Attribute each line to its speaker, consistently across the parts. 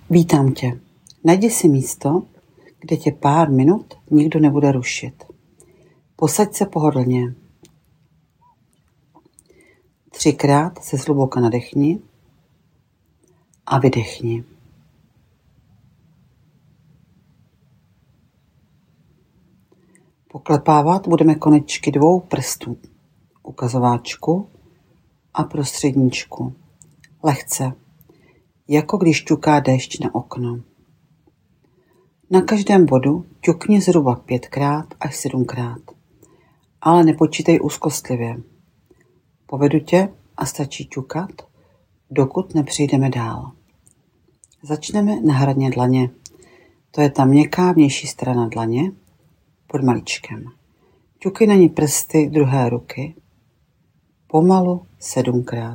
Speaker 1: Vítám tě. Najdi si místo, kde tě pár minut nikdo nebude rušit. Posaď se pohodlně. 3krát se zhluboka nadechni a vydechni. Poklepávat budeme konečky 2 prstů, ukazováčku a prostředníčku. Lehce, jako když ťuká déšť na okno. Na každém bodu ťukni zhruba 5krát až 7krát, ale nepočítej úzkostlivě. Povedu tě a stačí ťukat, dokud nepřejdeme dál. Začneme na hraně dlaně. To je ta měkká vnější strana dlaně pod malíčkem. Ťukej na ní prsty druhé ruky, pomalu 7krát.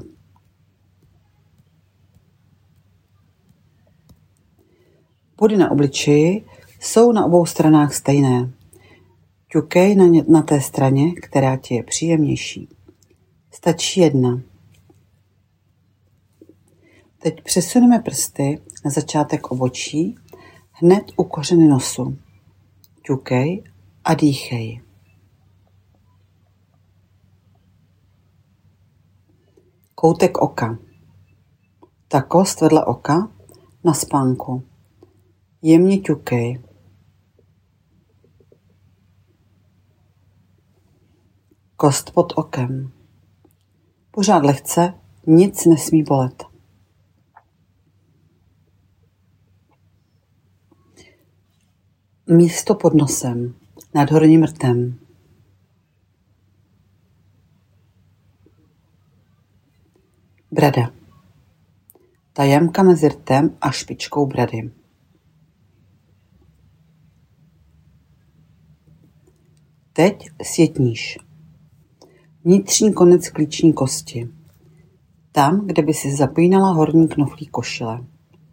Speaker 1: Body na obličeji jsou na obou stranách stejné. Ťukej na té straně, která ti je příjemnější. Stačí 1. Teď přesuneme prsty na začátek obočí, hned u kořeny nosu. Ťukej a dýchej. Koutek oka. Ta kost vedle oka na spánku. Jemně ťukej. Kost pod okem. Pořád lehce, nic nesmí bolet. Místo pod nosem, nad horním rtem. Brada. Ta jamka mezi rtem a špičkou brady. Teď sjetníš. Vnitřní konec klíční kosti. Tam, kde by si zapínala horní knoflík košile.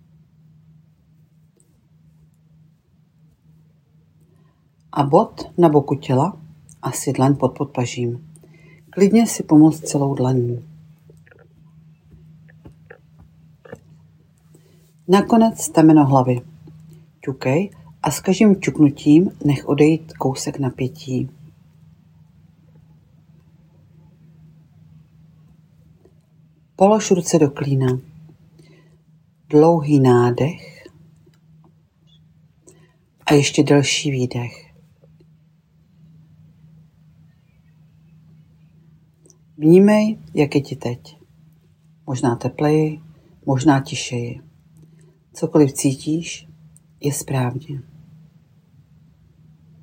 Speaker 1: A bod na boku těla, asi dlaň pod podpažím. Klidně si pomoct celou dlaní. Nakonec temeno hlavy. Ťukej a s každým ťuknutím nech odejít kousek napětí. Polož ruce do klína. Dlouhý nádech a ještě delší výdech. Vnímej, jak je ti teď. Možná tepleji, možná tišeji. Cokoliv cítíš, je správně.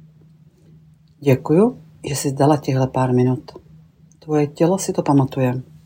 Speaker 1: Děkuju, že jsi dala těchto pár minut. Tvoje tělo si to pamatuje.